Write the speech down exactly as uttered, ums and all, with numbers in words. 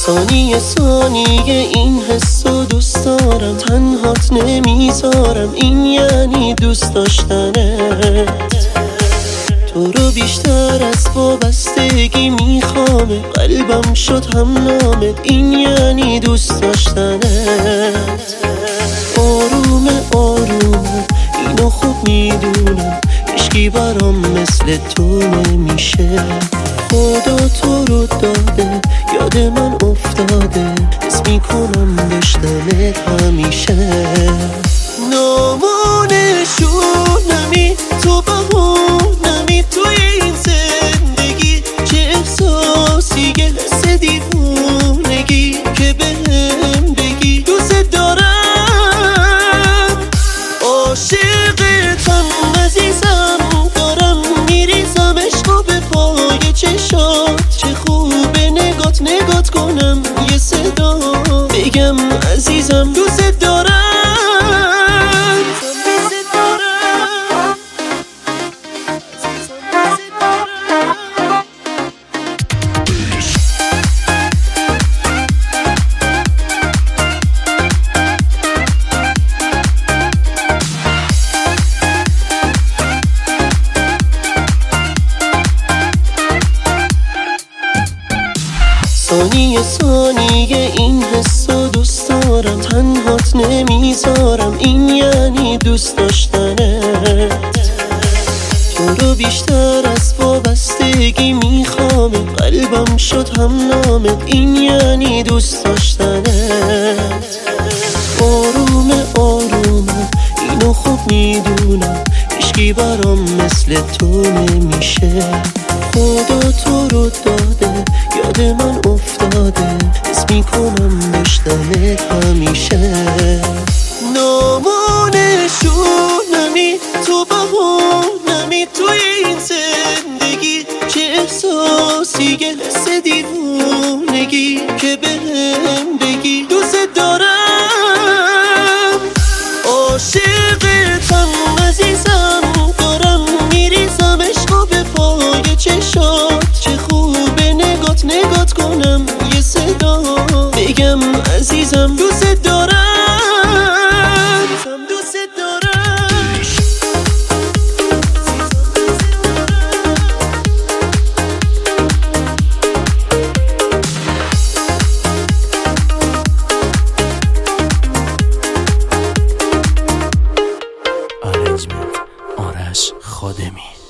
ثانیه ثانیه این حسو دوست دارم، تنهات نمیذارم، این یعنی دوست داشتنت. تو رو بیشتر از وابستگی میخوامه، قلبم شد هم نامت، این یعنی دوست داشتنت. آرومه آرومه اینو خوب میدونم، هیچکی برام مثل تو نمیشه. خدا تو رو داده یاد من افتاده، حس میکنم داشتنت همیشه. نامونشونمی تو بهونمی توی این زندگی، چه احساسیه حس دیوونگی که بهم بگی دوست دارم. عاشقتم عزیزم دارم میریزم عشقو به پای چشات، چه خوبه نگات نگات کنم یه صدا بگم عزیزم دوست دارم. ثانیه ثانیه این حسو دوست دارم، تنهات نمیذارم، این یعنی دوست داشتنت. تو رو بیشتر از وابستگی میخوامه، قلبم شد هم نامت، این یعنی دوست داشتنت. آرومه آرومه اینو خوب میدونم، هیچکی برام مثل تو نمیشه. خدا تو رو داده یاد من افتاده، حس میکنم داشتنت همیشه. نامونشونمی تو بهونمی توی این زندگی، چه احساسیه حس دیوونگی که بهم بگی دوست دارم. عاشقتم عزیزم دارم میریزم عشقو به پای چشات، چه خوبه نگات نگات کنم یه صدا بگم عزیزم دوست دارم. دوست دارم. آرنجمنت آرش خادمی.